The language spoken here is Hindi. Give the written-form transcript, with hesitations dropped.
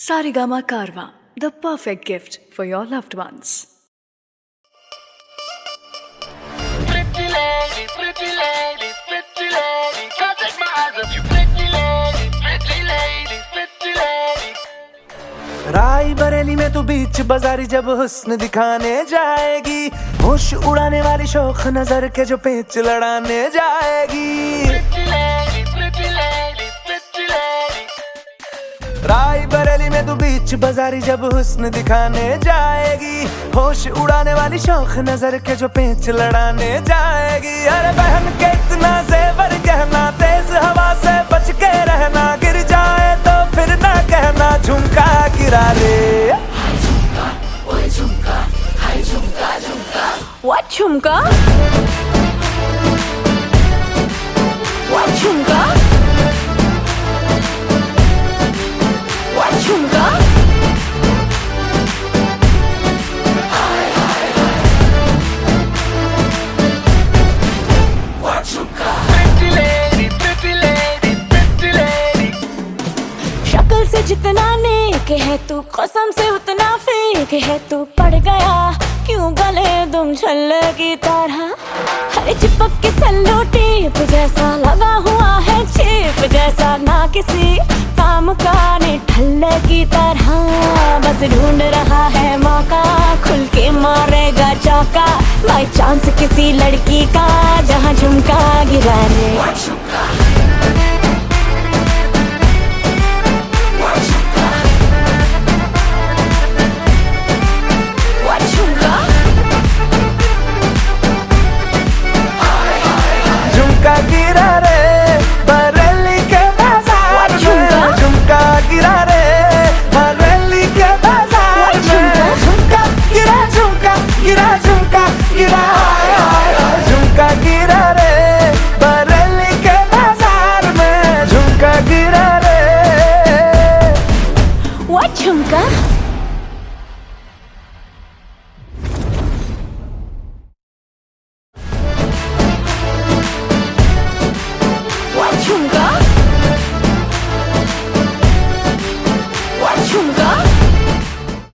Sarigama Karwa, the perfect gift for your loved ones. Pretty lady, pretty lady, pretty lady, can't take my eyes off you. Pretty lady, pretty lady, pretty lady. राई बरेली में तू बीच बाजारी जब हुस्न दिखाने जाएगी, होश उड़ाने वाली शौक नजर के जो पेच लड़ाने जाएगी। Pretty lady, pretty lady, pretty lady. राई बरेली में तू बीच बाजारी जब हुस्न दिखाने जाएगी, होश उड़ाने वाली शौक नजर के जो पेच लड़ाने जाएगी। अरे बहन के इतना जेवर गहना, तेज हवा से बच के रहना, गिर जाए तो फिर ना कहना झुमका गिरा ले। What झुमका? What झुमका? What झुमका? Pretty lady, pretty lady, pretty lady. शक्ल से जितना नेक है तू, कसम से उतना फेक है तू। पड़ गया क्यों गले तुम छल्ले की तरह, हरे चिपक के सल्लो टेप जैसा लगा हुआ है चेप जैसा, ना किसी काम का ठल्ले की तरह। बस ढूंढ रहा है मौका, खुल के मारेगा चौका, बाई चांस किसी लड़की का जहाँ झुमका गिरा ले। झुमका गिरा रे बरेली के बाजार में, झुमका गिरा रे बरेली के बाजार में। झुमका गिरा, झुमका गिरा, झुमका गिरा, झुमका गिरा रे बरेली के बाजार में, झुमका गिरा रे। What झुमका?